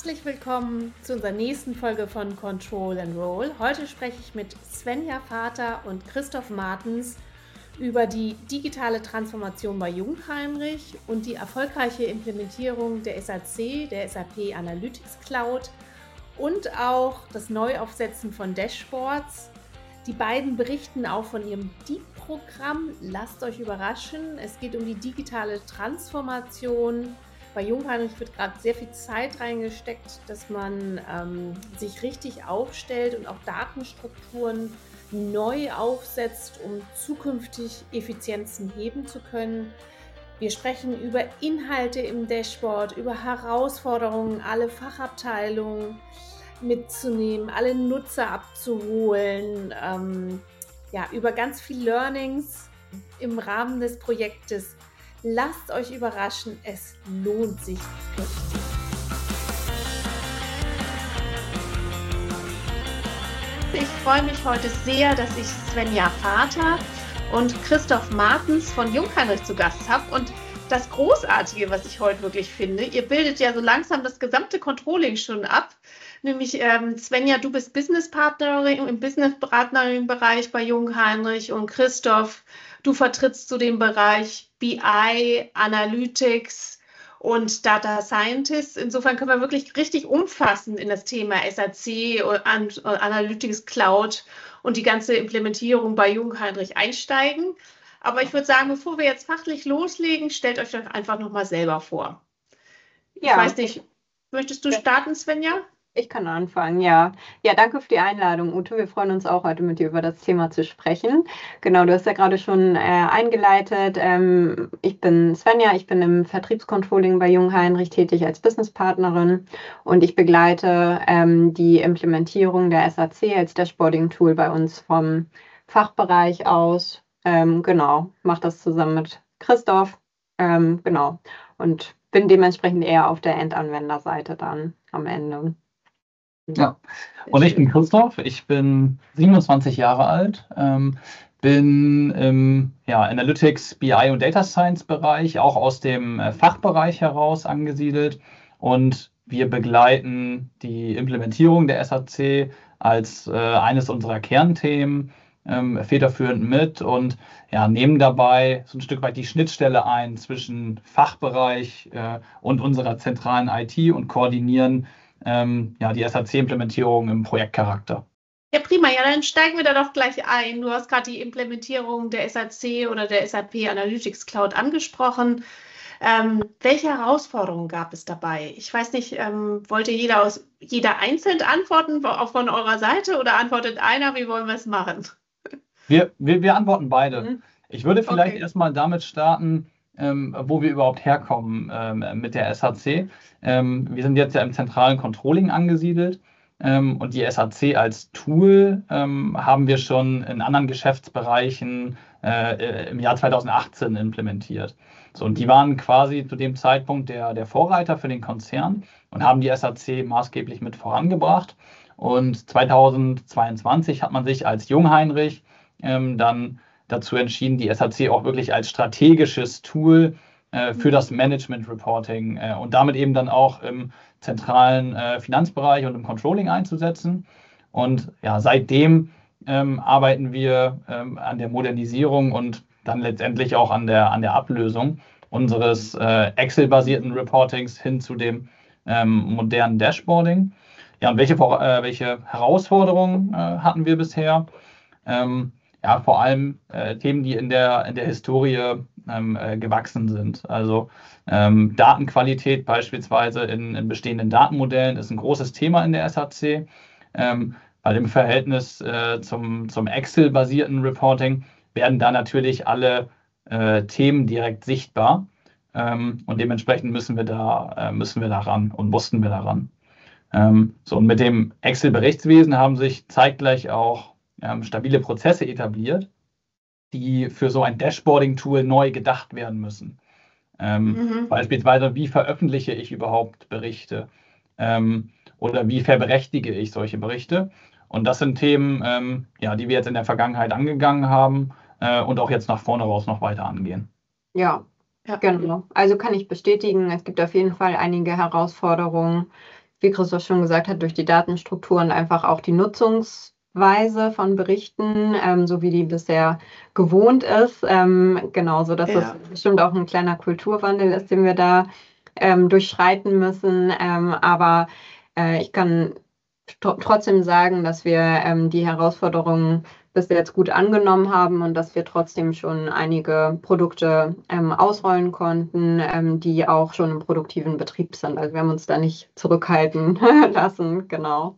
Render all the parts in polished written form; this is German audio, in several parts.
Herzlich willkommen zu unserer nächsten Folge von Control and Roll. Heute spreche ich mit Svenja Vater und Christoph Martens über die digitale Transformation bei Jungheinrich und die erfolgreiche Implementierung der SAC, der SAP Analytics Cloud und auch das Neuaufsetzen von Dashboards. Die beiden berichten auch von ihrem Deep-Programm. Lasst euch überraschen. Es geht um die digitale Transformation. Bei Jungheinrich wird gerade sehr viel Zeit reingesteckt, dass man sich richtig aufstellt und auch Datenstrukturen neu aufsetzt, um zukünftig Effizienzen heben zu können. Wir sprechen über Inhalte im Dashboard, über Herausforderungen, alle Fachabteilungen mitzunehmen, alle Nutzer abzuholen, über ganz viel Learnings im Rahmen des Projektes. Lasst euch überraschen, es lohnt sich richtig. Ich freue mich heute sehr, dass ich Svenja Vater und Christoph Martens von Jungheinrich zu Gast habe. Und das Großartige, was ich heute wirklich finde, ihr bildet ja so langsam das gesamte Controlling schon ab. Nämlich, Svenja, du bist Businesspartnerin im Businesspartnerin-Bereich bei Jungheinrich und Christoph, du vertrittst so den Bereich BI, Analytics und Data Scientist. Insofern können wir wirklich richtig umfassend in das Thema SAC und Analytics Cloud und die ganze Implementierung bei Jungheinrich einsteigen. Aber ich würde sagen, bevor wir jetzt fachlich loslegen, stellt euch doch einfach nochmal selber vor. Ja. Ich weiß nicht, möchtest du starten, Svenja? Ich kann anfangen, ja. Ja, danke für die Einladung, Ute. Wir freuen uns auch heute mit dir über das Thema zu sprechen. Genau, du hast ja gerade schon eingeleitet. Ich bin Svenja, ich bin im Vertriebscontrolling bei Jungheinrich tätig als Businesspartnerin und ich begleite die Implementierung der SAC als Dashboarding-Tool bei uns vom Fachbereich aus. Genau, mache das zusammen mit Christoph. Genau, und bin dementsprechend eher auf der Endanwenderseite dann am Ende. Ja, und ich bin Christoph, ich bin 27 Jahre alt, bin im Analytics, BI und Data Science Bereich, auch aus dem Fachbereich heraus angesiedelt, und wir begleiten die Implementierung der SAC als eines unserer Kernthemen federführend mit und nehmen dabei so ein Stück weit die Schnittstelle ein zwischen Fachbereich und unserer zentralen IT und koordinieren die SAC-Implementierung im Projektcharakter. Ja, prima. Ja, dann steigen wir da doch gleich ein. Du hast gerade die Implementierung der SAC oder der SAP Analytics Cloud angesprochen. Welche Herausforderungen gab es dabei? Ich weiß nicht, wollte jeder einzeln antworten, auch von eurer Seite, oder antwortet einer? Wie wollen wir es machen? Wir antworten beide. Ich würde vielleicht erstmal damit starten, wo wir überhaupt herkommen mit der SAC. Wir sind jetzt ja im zentralen Controlling angesiedelt und die SAC als Tool haben wir schon in anderen Geschäftsbereichen im Jahr 2018 implementiert. So, und die waren quasi zu dem Zeitpunkt der Vorreiter für den Konzern und haben die SAC maßgeblich mit vorangebracht. Und 2022 hat man sich als Jungheinrich dann dazu entschieden, die SAC auch wirklich als strategisches Tool für das Management Reporting und damit eben dann auch im zentralen Finanzbereich und im Controlling einzusetzen. Und seitdem arbeiten wir an der Modernisierung und dann letztendlich auch an der Ablösung unseres Excel-basierten Reportings hin zu dem modernen Dashboarding. Ja, und welche Herausforderungen hatten wir bisher? Vor allem Themen, die in der Historie gewachsen sind. Also Datenqualität beispielsweise in bestehenden Datenmodellen ist ein großes Thema in der SAC, weil im Verhältnis zum Excel-basierten Reporting werden da natürlich alle Themen direkt sichtbar und dementsprechend müssen wir da ran und mussten wir daran. Und mit dem Excel-Berichtswesen haben sich zeitgleich auch stabile Prozesse etabliert, die für so ein Dashboarding-Tool neu gedacht werden müssen. Beispielsweise, wie veröffentliche ich überhaupt Berichte oder wie verberechtige ich solche Berichte? Und das sind Themen, die wir jetzt in der Vergangenheit angegangen haben und auch jetzt nach vorne raus noch weiter angehen. Ja, genau. Also kann ich bestätigen, es gibt auf jeden Fall einige Herausforderungen. wie Christoph schon gesagt hat, durch die Datenstruktur und einfach auch die Nutzungsweise von Berichten, so wie die bisher gewohnt ist. Genau, so dass das bestimmt auch ein kleiner Kulturwandel ist, den wir da durchschreiten müssen. Aber ich kann trotzdem sagen, dass wir die Herausforderungen bis jetzt gut angenommen haben und dass wir trotzdem schon einige Produkte ausrollen konnten, die auch schon im produktiven Betrieb sind. Also wir haben uns da nicht zurückhalten lassen, genau.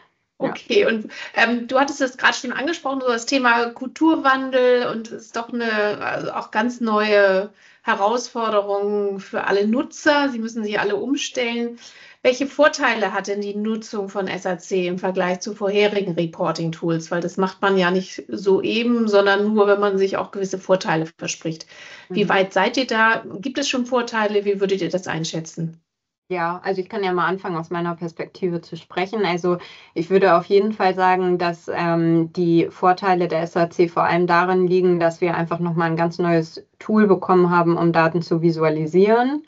Okay, und du hattest es gerade schon angesprochen, so das Thema Kulturwandel, und es ist doch eine auch ganz neue Herausforderung für alle Nutzer. Sie müssen sich alle umstellen. Welche Vorteile hat denn die Nutzung von SAC im Vergleich zu vorherigen Reporting-Tools? Weil das macht man ja nicht so eben, sondern nur, wenn man sich auch gewisse Vorteile verspricht. Wie weit seid ihr da? Gibt es schon Vorteile? Wie würdet ihr das einschätzen? Ja, also ich kann ja mal anfangen, aus meiner Perspektive zu sprechen. Also ich würde auf jeden Fall sagen, dass die Vorteile der SAC vor allem darin liegen, dass wir einfach nochmal ein ganz neues Tool bekommen haben, um Daten zu visualisieren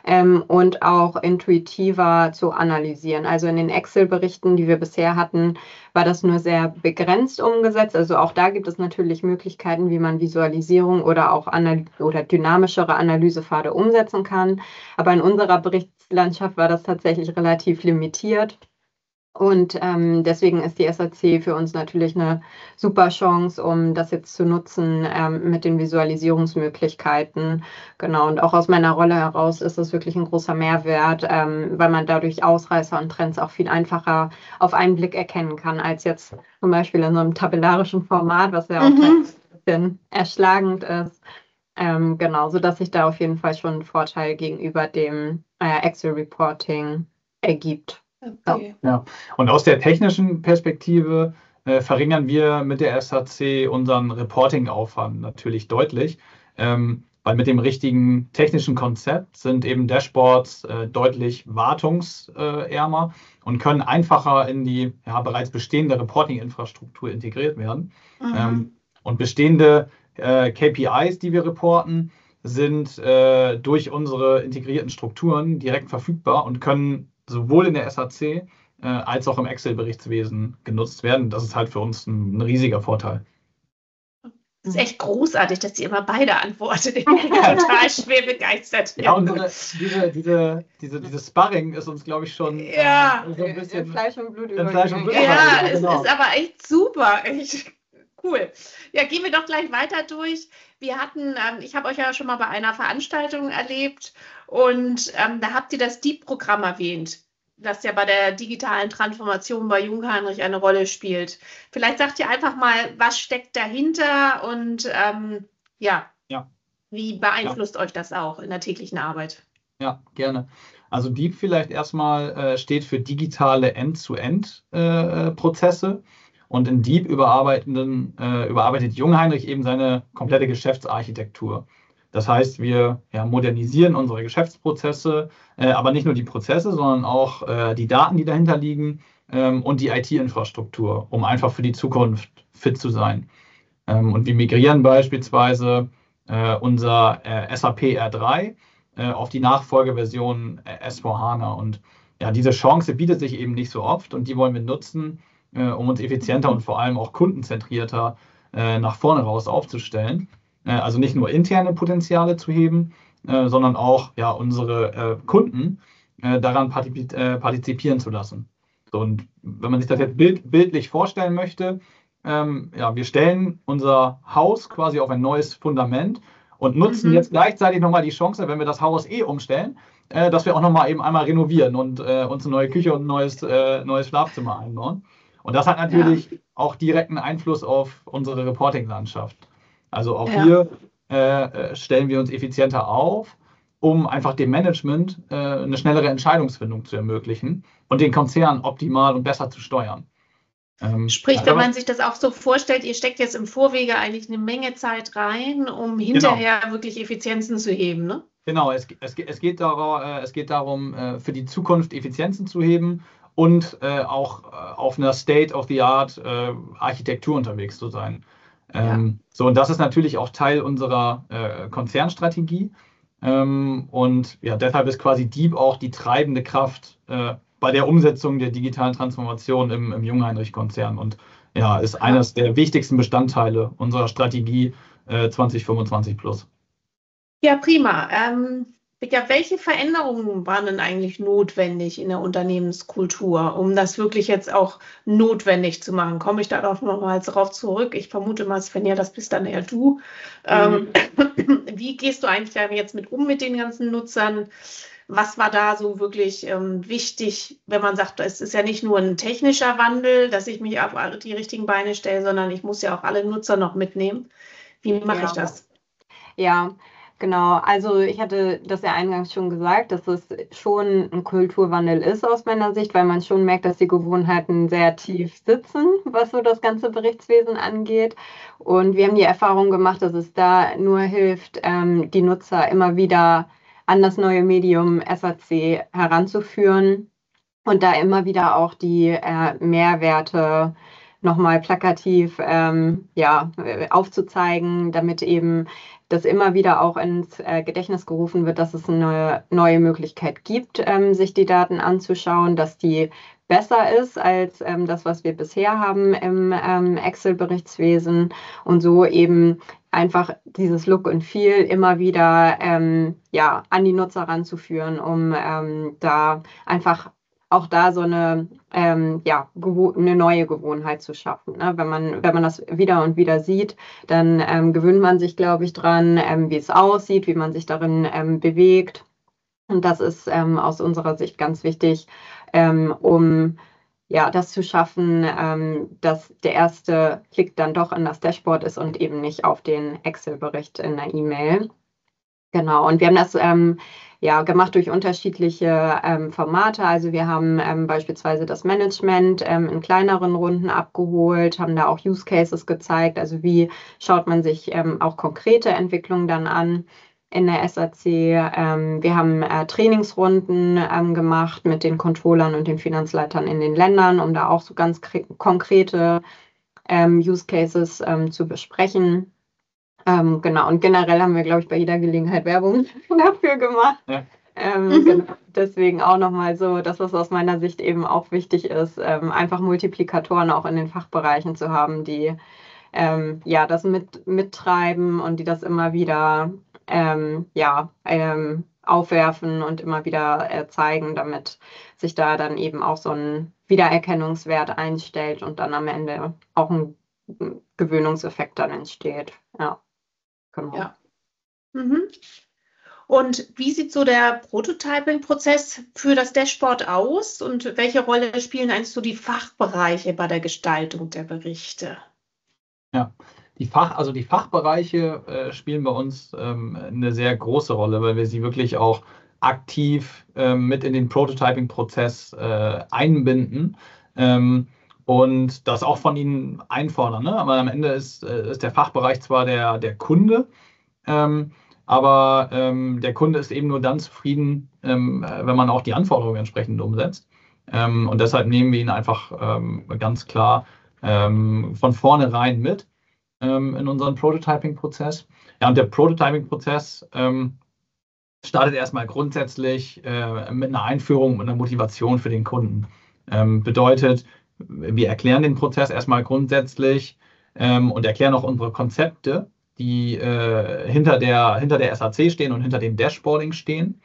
und auch intuitiver zu analysieren. Also in den Excel-Berichten, die wir bisher hatten, war das nur sehr begrenzt umgesetzt. Also auch da gibt es natürlich Möglichkeiten, wie man Visualisierung oder auch oder dynamischere Analysepfade umsetzen kann. Aber in unserer Berichtslandschaft war das tatsächlich relativ limitiert. Und deswegen ist die SAC für uns natürlich eine super Chance, um das jetzt zu nutzen mit den Visualisierungsmöglichkeiten. Genau, und auch aus meiner Rolle heraus ist es wirklich ein großer Mehrwert, weil man dadurch Ausreißer und Trends auch viel einfacher auf einen Blick erkennen kann, als jetzt zum Beispiel in so einem tabellarischen Format, was ja auch ein bisschen erschlagend ist. Genau, sodass sich da auf jeden Fall schon ein Vorteil gegenüber dem Excel-Reporting ergibt. Okay. Ja. Und aus der technischen Perspektive verringern wir mit der SAC unseren Reporting-Aufwand natürlich deutlich, weil mit dem richtigen technischen Konzept sind eben Dashboards deutlich wartungsärmer und können einfacher in die bereits bestehende Reporting-Infrastruktur integriert werden. Und bestehende KPIs, die wir reporten, sind durch unsere integrierten Strukturen direkt verfügbar und können sowohl in der SAC als auch im Excel-Berichtswesen genutzt werden. Das ist halt für uns ein riesiger Vorteil. Das ist echt großartig, dass ihr immer beide antwortet. Ich bin total schwer begeistert. Ja, und dieses Sparring ist uns, glaube ich, schon so ein bisschen in Fleisch und Blut übergegangen. Ja, es ist aber echt super. Echt cool. Ja, gehen wir doch gleich weiter durch. Wir hatten, ich habe euch ja schon mal bei einer Veranstaltung erlebt und da habt ihr das DEEP-Programm erwähnt, das ja bei der digitalen Transformation bei Jungheinrich eine Rolle spielt. Vielleicht sagt ihr einfach mal, was steckt dahinter und wie beeinflusst euch das auch in der täglichen Arbeit? Ja, gerne. Also DEEP vielleicht erstmal steht für digitale End-to-End-Prozesse. Und in DEEP überarbeitet Jungheinrich eben seine komplette Geschäftsarchitektur. Das heißt, wir modernisieren unsere Geschäftsprozesse, aber nicht nur die Prozesse, sondern auch die Daten, die dahinter liegen und die IT-Infrastruktur, um einfach für die Zukunft fit zu sein. Und wir migrieren beispielsweise unser SAP R3 auf die Nachfolgeversion S/4HANA. Und diese Chance bietet sich eben nicht so oft und die wollen wir nutzen, um uns effizienter und vor allem auch kundenzentrierter nach vorne raus aufzustellen. Also nicht nur interne Potenziale zu heben, sondern auch unsere Kunden daran partizipieren zu lassen. So, und wenn man sich das jetzt bildlich vorstellen möchte, wir stellen unser Haus quasi auf ein neues Fundament und nutzen jetzt gleichzeitig nochmal die Chance, wenn wir das Haus umstellen, dass wir auch nochmal eben einmal renovieren und uns eine neue Küche und ein neues Schlafzimmer einbauen. Und das hat natürlich auch direkten Einfluss auf unsere Reporting-Landschaft. Also auch hier stellen wir uns effizienter auf, um einfach dem Management eine schnellere Entscheidungsfindung zu ermöglichen und den Konzern optimal und besser zu steuern. Sprich, wenn man sich das auch so vorstellt, ihr steckt jetzt im Vorwege eigentlich eine Menge Zeit rein, um hinterher wirklich Effizienzen zu heben, ne? Genau, es geht darum, für die Zukunft Effizienzen zu heben und auch auf einer State-of-the-Art Architektur unterwegs zu sein. So, und das ist natürlich auch Teil unserer Konzernstrategie. Und deshalb ist quasi DEEP auch die treibende Kraft bei der Umsetzung der digitalen Transformation im Jungheinrich-Konzern und ja, ist eines der wichtigsten Bestandteile unserer Strategie 2025 plus. Ja, prima. Ja, welche Veränderungen waren denn eigentlich notwendig in der Unternehmenskultur, um das wirklich jetzt auch notwendig zu machen? Komme ich darauf nochmal drauf zurück? Ich vermute mal, Svenja, das bist dann eher du. Wie gehst du eigentlich da jetzt mit den ganzen Nutzern? Was war da so wirklich wichtig, wenn man sagt, es ist ja nicht nur ein technischer Wandel, dass ich mich auf die richtigen Beine stelle, sondern ich muss ja auch alle Nutzer noch mitnehmen. Wie mache ich das? Ja, genau. Also ich hatte das ja eingangs schon gesagt, dass es schon ein Kulturwandel ist aus meiner Sicht, weil man schon merkt, dass die Gewohnheiten sehr tief sitzen, was so das ganze Berichtswesen angeht. Und wir haben die Erfahrung gemacht, dass es da nur hilft, die Nutzer immer wieder an das neue Medium SAC heranzuführen und da immer wieder auch die Mehrwerte nochmal plakativ aufzuzeigen, damit eben das immer wieder auch ins Gedächtnis gerufen wird, dass es eine neue Möglichkeit gibt, sich die Daten anzuschauen, dass die besser ist als das, was wir bisher haben im Excel-Berichtswesen und so eben einfach dieses Look and Feel immer wieder an die Nutzer ranzuführen, um da einfach auch da so eine neue Gewohnheit zu schaffen. Ne? Wenn man das wieder und wieder sieht, dann gewöhnt man sich, glaube ich, dran, wie es aussieht, wie man sich darin bewegt. Und das ist aus unserer Sicht ganz wichtig, um das zu schaffen, dass der erste Klick dann doch in das Dashboard ist und eben nicht auf den Excel-Bericht in der E-Mail. Genau, und wir haben das gemacht durch unterschiedliche Formate. Also wir haben beispielsweise das Management in kleineren Runden abgeholt, haben da auch Use Cases gezeigt. Also wie schaut man sich auch konkrete Entwicklungen dann an in der SAC. Wir haben Trainingsrunden gemacht mit den Controllern und den Finanzleitern in den Ländern, um da auch so ganz konkrete Use Cases zu besprechen. Genau, und generell haben wir, glaube ich, bei jeder Gelegenheit Werbung dafür gemacht. Ja. Genau. Deswegen auch nochmal so, das, was aus meiner Sicht eben auch wichtig ist, einfach Multiplikatoren auch in den Fachbereichen zu haben, die das mittreiben und die das immer wieder aufwerfen und immer wieder zeigen, damit sich da dann eben auch so ein Wiedererkennungswert einstellt und dann am Ende auch ein Gewöhnungseffekt dann entsteht. Ja. Genau. Ja. Und wie sieht so der Prototyping-Prozess für das Dashboard aus und welche Rolle spielen eigentlich so die Fachbereiche bei der Gestaltung der Berichte? Ja, die Fachbereiche spielen bei uns eine sehr große Rolle, weil wir sie wirklich auch aktiv mit in den Prototyping-Prozess einbinden. Und das auch von ihnen einfordern. Ne? Aber am Ende ist der Fachbereich zwar der Kunde, aber der Kunde ist eben nur dann zufrieden, wenn man auch die Anforderungen entsprechend umsetzt. Und deshalb nehmen wir ihn einfach ganz klar von vornherein mit in unseren Prototyping-Prozess. Ja, und der Prototyping-Prozess startet erstmal grundsätzlich mit einer Einführung und einer Motivation für den Kunden. Bedeutet, wir erklären den Prozess erstmal grundsätzlich und erklären auch unsere Konzepte, die hinter der SAC stehen und hinter dem Dashboarding stehen,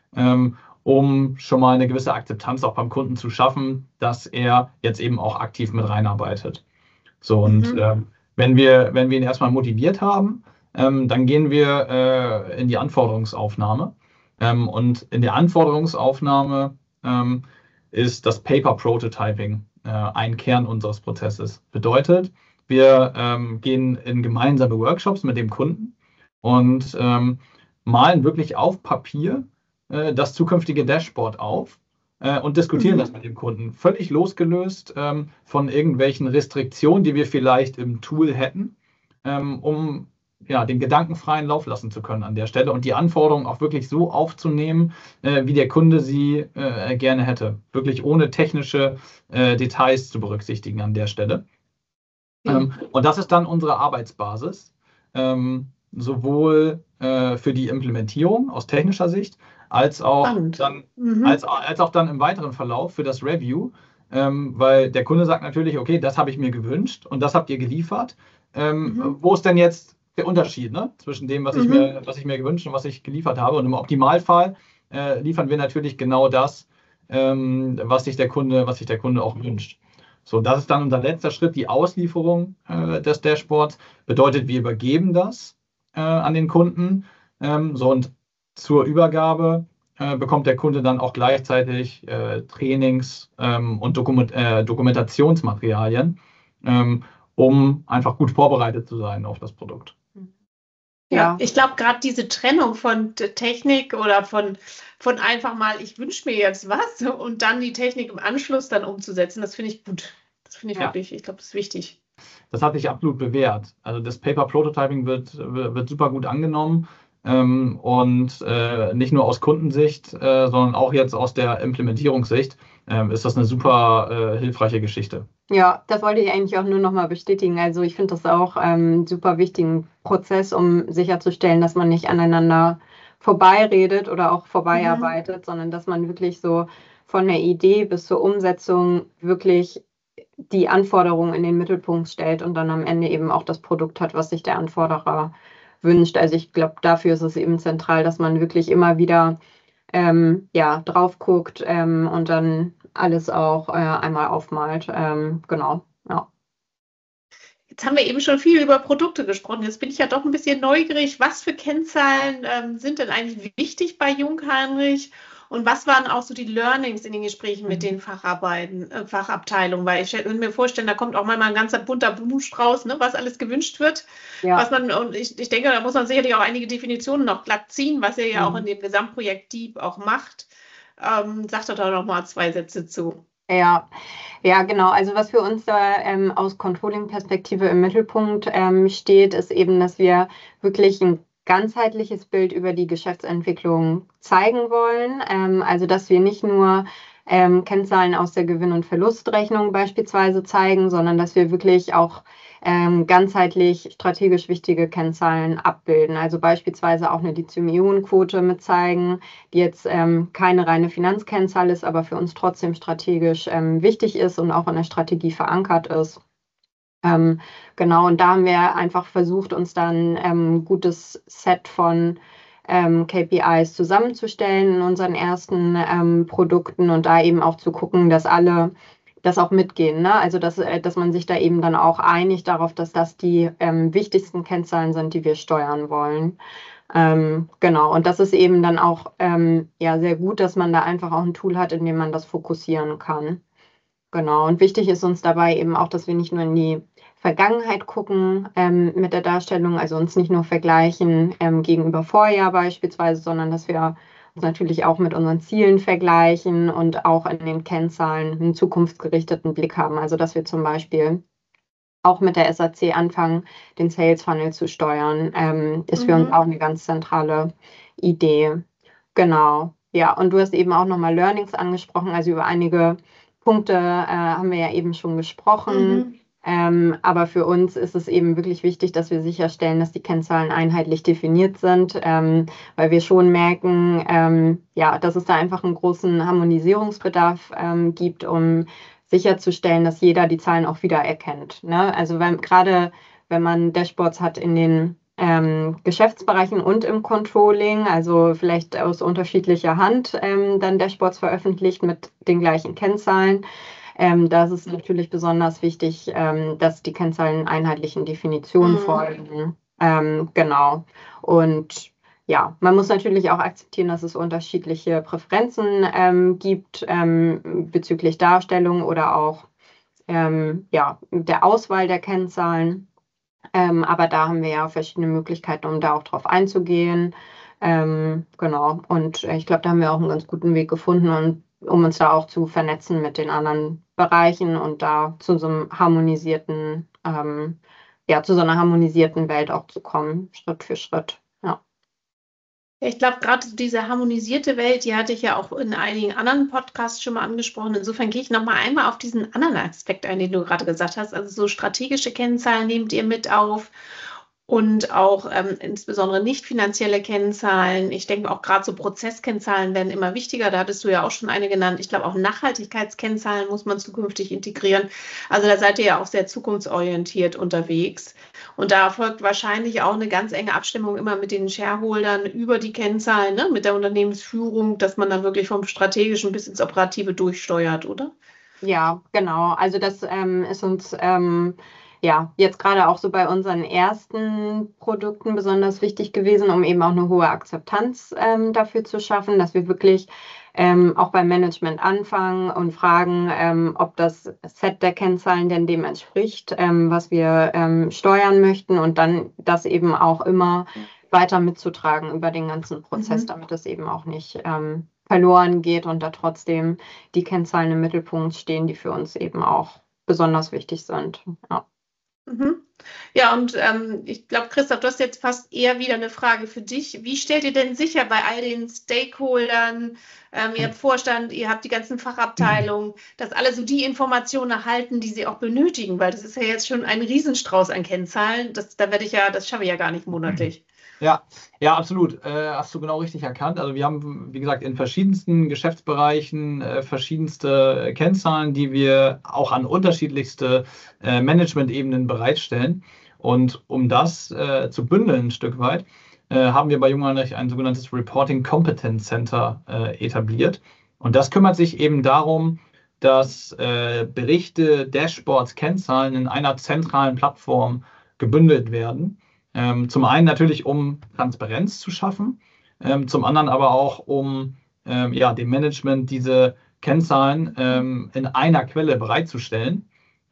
um schon mal eine gewisse Akzeptanz auch beim Kunden zu schaffen, dass er jetzt eben auch aktiv mit reinarbeitet. So, und wenn wir ihn erstmal motiviert haben, dann gehen wir in die Anforderungsaufnahme. Und in der Anforderungsaufnahme ist das Paper Prototyping ein Kern unseres Prozesses. Bedeutet, wir gehen in gemeinsame Workshops mit dem Kunden und malen wirklich auf Papier das zukünftige Dashboard auf und diskutieren das mit dem Kunden. Völlig losgelöst von irgendwelchen Restriktionen, die wir vielleicht im Tool hätten, um den gedankenfreien Lauf lassen zu können an der Stelle und die Anforderungen auch wirklich so aufzunehmen, wie der Kunde sie gerne hätte. Wirklich ohne technische Details zu berücksichtigen an der Stelle. Und das ist dann unsere Arbeitsbasis, sowohl für die Implementierung aus technischer Sicht, als auch dann, als auch dann im weiteren Verlauf für das Review, weil der Kunde sagt natürlich, okay, das habe ich mir gewünscht und das habt ihr geliefert. Wo ist denn jetzt der Unterschied, ne, zwischen dem, was ich mir gewünscht und was ich geliefert habe? Und im Optimalfall liefern wir natürlich genau das, was sich der Kunde auch wünscht. So, das ist dann unser letzter Schritt, die Auslieferung des Dashboards. Bedeutet, wir übergeben das an den Kunden. Und zur Übergabe bekommt der Kunde dann auch gleichzeitig Trainings- und Dokumentationsmaterialien, um einfach gut vorbereitet zu sein auf das Produkt. Ja, ich glaube, gerade diese Trennung von Technik oder von einfach mal, ich wünsche mir jetzt was und dann die Technik im Anschluss dann umzusetzen, das finde ich gut. Das finde ich wirklich, ich glaube, das ist wichtig. Das hat sich absolut bewährt. Also das Paper Prototyping wird super gut angenommen und nicht nur aus Kundensicht, sondern auch jetzt aus der Implementierungssicht ist das eine super hilfreiche Geschichte. Ja, das wollte ich eigentlich auch nur noch mal bestätigen. Also ich finde das auch einen super wichtigen Prozess, um sicherzustellen, dass man nicht aneinander vorbeiredet oder auch vorbeiarbeitet, sondern dass man wirklich so von der Idee bis zur Umsetzung wirklich die Anforderungen in den Mittelpunkt stellt und dann am Ende eben auch das Produkt hat, was sich der Anforderer wünscht. Also ich glaube, dafür ist es eben zentral, dass man wirklich immer wieder drauf guckt und dann alles auch einmal aufmalt. Genau, ja. Jetzt haben wir eben schon viel über Produkte gesprochen. Jetzt bin ich ja doch ein bisschen neugierig. Was für Kennzahlen sind denn eigentlich wichtig bei Jungheinrich? Und was waren auch so die Learnings in den Gesprächen mit den Fachabteilungen? Weil ich kann mir vorstellen, da kommt auch mal ein ganzer bunter Blumenstrauß, ne, was alles gewünscht wird. Ja. Und ich denke, da muss man sicherlich auch einige Definitionen noch glatt ziehen, was ihr ja auch in dem Gesamtprojekt Dieb auch macht. Sagt doch da noch mal 2 Sätze zu. Ja, genau. Also was für uns da aus Controlling-Perspektive im Mittelpunkt steht, ist eben, dass wir wirklich ein ganzheitliches Bild über die Geschäftsentwicklung zeigen wollen. Also dass wir nicht nur Kennzahlen aus der Gewinn- und Verlustrechnung beispielsweise zeigen, sondern dass wir wirklich auch ganzheitlich strategisch wichtige Kennzahlen abbilden. Also beispielsweise auch eine Lithium-Ionen-Quote mit zeigen, die jetzt keine reine Finanzkennzahl ist, aber für uns trotzdem strategisch wichtig ist und auch in der Strategie verankert ist. Genau, und da haben wir einfach versucht, uns dann ein gutes Set von KPIs zusammenzustellen in unseren ersten Produkten und da eben auch zu gucken, dass alle das auch mitgehen, ne? Also dass man sich da eben dann auch einigt darauf, dass das die wichtigsten Kennzahlen sind, die wir steuern wollen. Genau, und das ist eben dann auch sehr gut, dass man da einfach auch ein Tool hat, in dem man das fokussieren kann. Genau, und wichtig ist uns dabei eben auch, dass wir nicht nur in die Vergangenheit gucken mit der Darstellung, also uns nicht nur vergleichen gegenüber Vorjahr beispielsweise, sondern dass wir uns natürlich auch mit unseren Zielen vergleichen und auch in den Kennzahlen einen zukunftsgerichteten Blick haben. Also dass wir zum Beispiel auch mit der SAC anfangen, den Sales Funnel zu steuern, ist für uns auch eine ganz zentrale Idee. Genau, ja, und du hast eben auch nochmal Learnings angesprochen, also über einige Punkte haben wir ja eben schon gesprochen. Aber für uns ist es eben wirklich wichtig, dass wir sicherstellen, dass die Kennzahlen einheitlich definiert sind, weil wir schon merken, dass es da einfach einen großen Harmonisierungsbedarf gibt, um sicherzustellen, dass jeder die Zahlen auch wieder erkennt. Ne? Also gerade wenn man Dashboards hat in den Geschäftsbereichen und im Controlling, also vielleicht aus unterschiedlicher Hand dann Dashboards veröffentlicht mit den gleichen Kennzahlen. Da ist es natürlich besonders wichtig, dass die Kennzahlen einheitlichen Definitionen folgen. Genau. Und ja, man muss natürlich auch akzeptieren, dass es unterschiedliche Präferenzen gibt bezüglich Darstellung oder auch der Auswahl der Kennzahlen. Aber da haben wir ja verschiedene Möglichkeiten, um da auch drauf einzugehen. Genau. Und ich glaube, da haben wir auch einen ganz guten Weg gefunden, um uns da auch zu vernetzen mit den anderen Bereichen und da zu so einem harmonisierten, zu so einer harmonisierten Welt auch zu kommen, Schritt für Schritt. Ja. Ich glaube, gerade diese harmonisierte Welt, die hatte ich ja auch in einigen anderen Podcasts schon mal angesprochen. Insofern gehe ich noch mal einmal auf diesen anderen Aspekt ein, den du gerade gesagt hast. Also so strategische Kennzahlen nehmt ihr mit auf. und auch insbesondere nicht finanzielle Kennzahlen. Ich denke auch gerade so Prozesskennzahlen werden immer wichtiger. Da hattest du ja auch schon eine genannt. Ich glaube auch Nachhaltigkeitskennzahlen muss man zukünftig integrieren. Also da seid ihr ja auch sehr zukunftsorientiert unterwegs. Und da erfolgt wahrscheinlich auch eine ganz enge Abstimmung immer mit den Shareholdern über die Kennzahlen, ne? Mit der Unternehmensführung, dass man dann wirklich vom Strategischen bis ins Operative durchsteuert, oder? Ja, genau. Also das ist uns ja jetzt gerade auch so bei unseren ersten Produkten besonders wichtig gewesen, um eben auch eine hohe Akzeptanz dafür zu schaffen, dass wir wirklich auch beim Management anfangen und fragen, ob das Set der Kennzahlen denn dem entspricht, was wir steuern möchten und dann das eben auch immer weiter mitzutragen über den ganzen Prozess, damit es eben auch nicht verloren geht und da trotzdem die Kennzahlen im Mittelpunkt stehen, die für uns eben auch besonders wichtig sind. Ja. Mhm. Ja, und ich glaube, Christoph, du hast jetzt fast eher wieder eine Frage für dich. Wie stellt ihr denn sicher bei all den Stakeholdern, ihr habt Vorstand, ihr habt die ganzen Fachabteilungen, dass alle so die Informationen erhalten, die sie auch benötigen? Weil das ist ja jetzt schon ein Riesenstrauß an Kennzahlen. Das schaffe ich ja gar nicht monatlich. Ja, ja, absolut. Hast du genau richtig erkannt. Also wir haben, wie gesagt, in verschiedensten Geschäftsbereichen verschiedenste Kennzahlen, die wir auch an unterschiedlichste Management-Ebenen bereitstellen. Und um das zu bündeln ein Stück weit, haben wir bei Jung Heinrich ein sogenanntes Reporting Competence Center etabliert. Und das kümmert sich eben darum, dass Berichte, Dashboards, Kennzahlen in einer zentralen Plattform gebündelt werden. Zum einen natürlich, um Transparenz zu schaffen, zum anderen aber auch, um ja, dem Management diese Kennzahlen in einer Quelle bereitzustellen.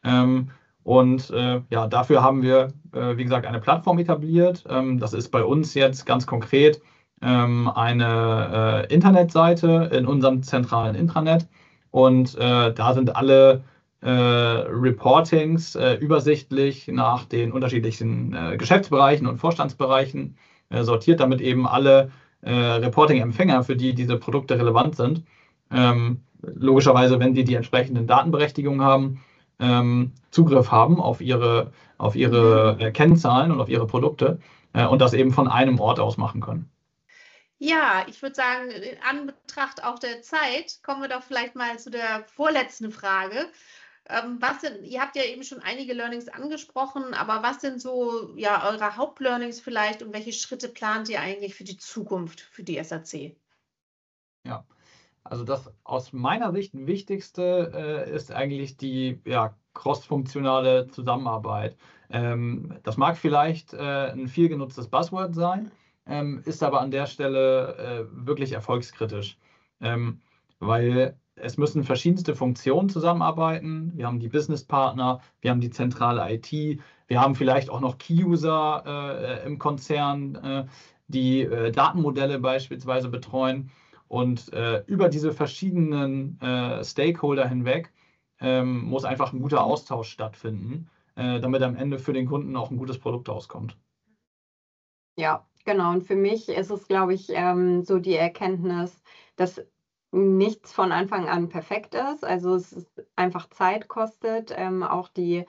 Ja, dafür haben wir, wie gesagt, eine Plattform etabliert. Das ist bei uns jetzt ganz konkret eine Internetseite in unserem zentralen Intranet. Und da sind alle Reportings übersichtlich nach den unterschiedlichen Geschäftsbereichen und Vorstandsbereichen sortiert, damit eben alle Reporting-Empfänger, für die diese Produkte relevant sind, logischerweise, wenn die entsprechenden Datenberechtigungen haben, Zugriff haben auf ihre Kennzahlen und auf ihre Produkte und das eben von einem Ort aus machen können. Ja, ich würde sagen, in Anbetracht auch der Zeit, kommen wir doch vielleicht mal zu der vorletzten Frage. Ihr habt ja eben schon einige Learnings angesprochen, aber was sind so ja, eure Hauptlearnings vielleicht und welche Schritte plant ihr eigentlich für die Zukunft für die SAC? Ja, also das aus meiner Sicht Wichtigste ist eigentlich die ja, cross-funktionale Zusammenarbeit. Das mag vielleicht ein viel genutztes Buzzword sein, ist aber an der Stelle wirklich erfolgskritisch, weil es müssen verschiedenste Funktionen zusammenarbeiten. Wir haben die Businesspartner, wir haben die zentrale IT, wir haben vielleicht auch noch Key-User im Konzern, die Datenmodelle beispielsweise betreuen. Und über diese verschiedenen Stakeholder hinweg muss einfach ein guter Austausch stattfinden, damit am Ende für den Kunden auch ein gutes Produkt rauskommt. Ja, genau. Und für mich ist es, glaube ich, so die Erkenntnis, dass nichts von Anfang an perfekt ist. Also es ist einfach Zeit kostet, auch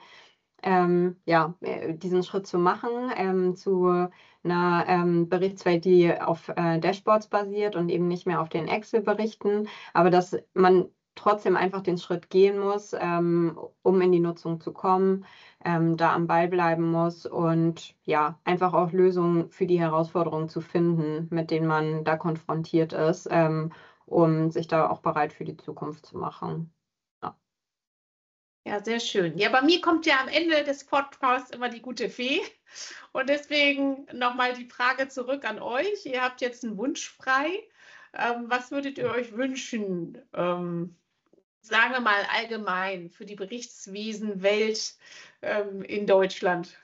diesen Schritt zu machen, zu einer Berichtswelt, die auf Dashboards basiert und eben nicht mehr auf den Excel-Berichten, aber dass man trotzdem einfach den Schritt gehen muss, um in die Nutzung zu kommen, da am Ball bleiben muss und ja, einfach auch Lösungen für die Herausforderungen zu finden, mit denen man da konfrontiert ist, um sich da auch bereit für die Zukunft zu machen. Ja, sehr schön. Ja, bei mir kommt ja am Ende des Podcasts immer die gute Fee. Und deswegen nochmal die Frage zurück an euch. Ihr habt jetzt einen Wunsch frei. Was würdet ihr euch wünschen, sagen wir mal allgemein, für die Berichtswesenwelt in Deutschland?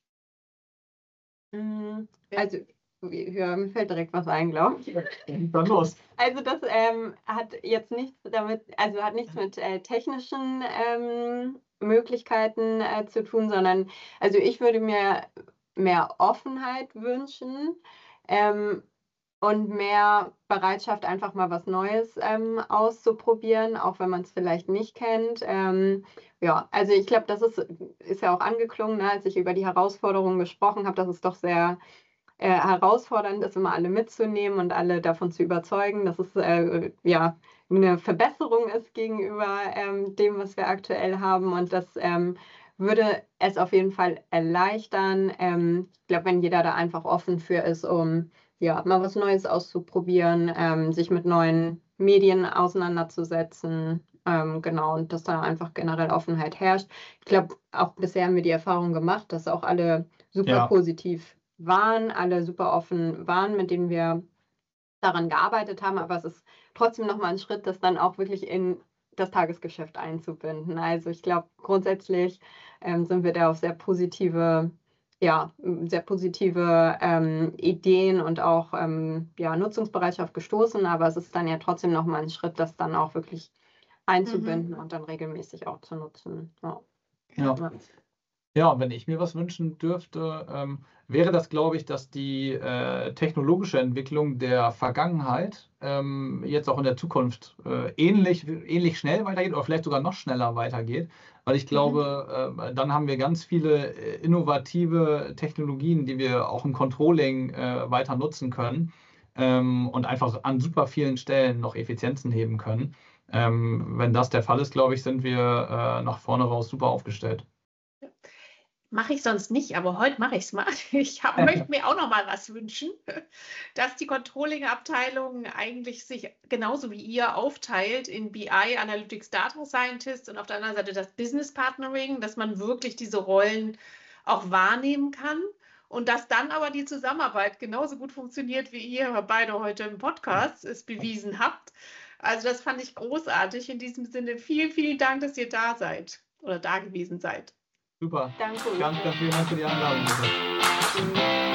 Also, ja, mir fällt direkt was ein, glaube ich. Dann los. Also das hat jetzt nichts damit, also hat nichts mit technischen Möglichkeiten zu tun, sondern also ich würde mir mehr Offenheit wünschen, und mehr Bereitschaft, einfach mal was Neues auszuprobieren, auch wenn man es vielleicht nicht kennt. Ja, also ich glaube, das ist ja auch angeklungen, ne, als ich über die Herausforderungen gesprochen habe, dass es doch sehr herausfordernd ist, immer alle mitzunehmen und alle davon zu überzeugen, dass es ja eine Verbesserung ist gegenüber dem, was wir aktuell haben. Und das würde es auf jeden Fall erleichtern. Ich glaube, wenn jeder da einfach offen für ist, um ja, mal was Neues auszuprobieren, sich mit neuen Medien auseinanderzusetzen. Genau, und dass da einfach generell Offenheit herrscht. Ich glaube, auch bisher haben wir die Erfahrung gemacht, dass auch alle super positiv waren, alle super offen waren, mit denen wir daran gearbeitet haben. Aber es ist trotzdem nochmal ein Schritt, das dann auch wirklich in das Tagesgeschäft einzubinden. Also ich glaube, grundsätzlich sind wir da auf sehr positive Ideen und auch Nutzungsbereitschaft gestoßen, aber es ist dann ja trotzdem nochmal ein Schritt, das dann auch wirklich einzubinden und dann regelmäßig auch zu nutzen. Ja, wenn ich mir was wünschen dürfte, wäre das, glaube ich, dass die technologische Entwicklung der Vergangenheit jetzt auch in der Zukunft ähnlich schnell weitergeht oder vielleicht sogar noch schneller weitergeht, weil ich glaube, dann haben wir ganz viele innovative Technologien, die wir auch im Controlling weiter nutzen können und einfach an super vielen Stellen noch Effizienzen heben können. Wenn das der Fall ist, glaube ich, sind wir nach vorne raus super aufgestellt. Mache ich sonst nicht, aber heute mache ich es mal. Ich möchte mir auch noch mal was wünschen, dass die Controlling-Abteilung eigentlich sich genauso wie ihr aufteilt in BI, Analytics, Data Scientist und auf der anderen Seite das Business Partnering, dass man wirklich diese Rollen auch wahrnehmen kann und dass dann aber die Zusammenarbeit genauso gut funktioniert, wie ihr beide heute im Podcast es bewiesen habt. Also das fand ich großartig. In diesem Sinne vielen, vielen Dank, dass ihr da seid oder da gewesen seid. Super. Danke. Ganz vielen Dank für die Einladung.